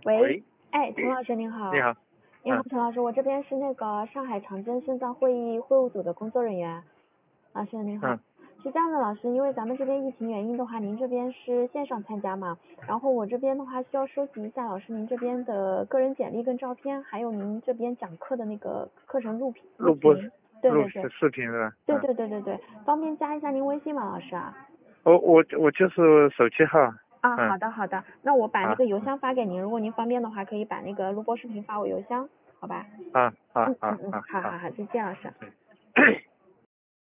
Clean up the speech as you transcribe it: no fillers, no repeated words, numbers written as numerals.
喂， 喂， 陈老师您好。 你好。 你好，陈老师，我这边是那个上海长征肾脏会务组的工作人员。老师您好。是这样的，老师，因为咱们这边疫情原因的话，您这边是线上参加嘛？然后我这边的话需要收集一下老师您这边的个人简历跟照片，还有您这边讲课的那个课程录屏。对对对。 视频是吧？ 对，方便加一下您微信吗，老师啊？ 我就是手机号。 好的，那我把那个邮箱发给您，如果您方便的话，可以把那个录播视频发我邮箱，好吧？ 好， 好，再见，老师。